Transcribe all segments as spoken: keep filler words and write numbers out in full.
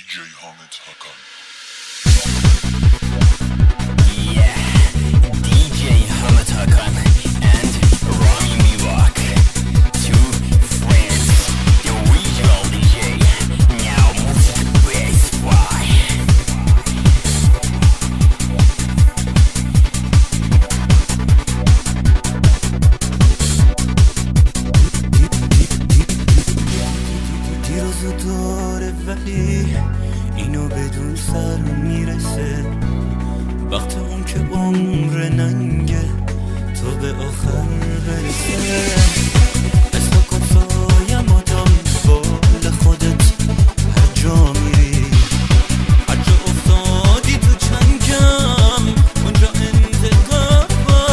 J Hamid Hakan. Yeah, D J Hamid Hakan and Rami Mivak, two friends, the regional D J, now music based by دیروز داره ولی اینو بدون سر میرسه وقت اون که عمر ننگه تو به آخر برسه اسم کن سایم و دنبال خودت هر جا میری هر جا افتادی تو چنگم اونجا انتقام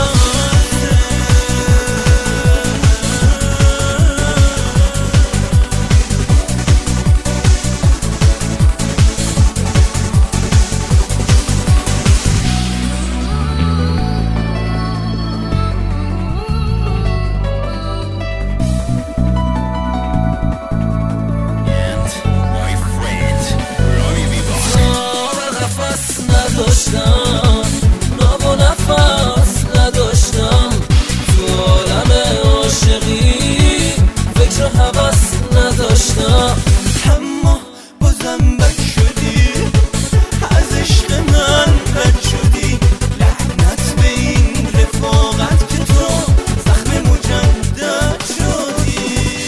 نداشتم نام و نفس نداشتم تو عالم عاشقی فکر و حوث نداشتم اما بازم بد شدی از عشق من رد شدی لعنت به این رفاقت که تو زخم مجدد شدی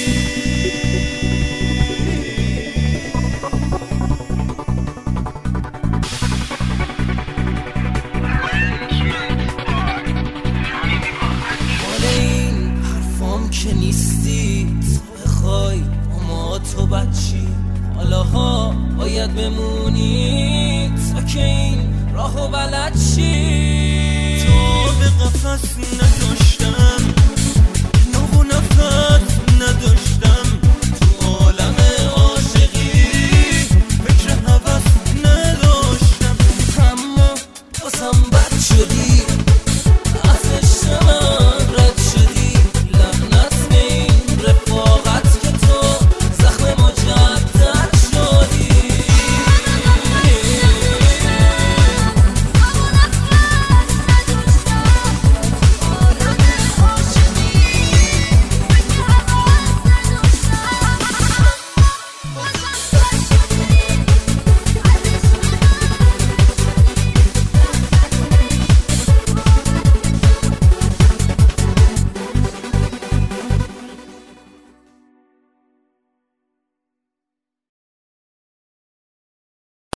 که نیستی تو بخوای اما تو بچی حالا ها باید بمونی تا که این راهو بلد چی تو به قفص نداشتم نو و نفس نداشتم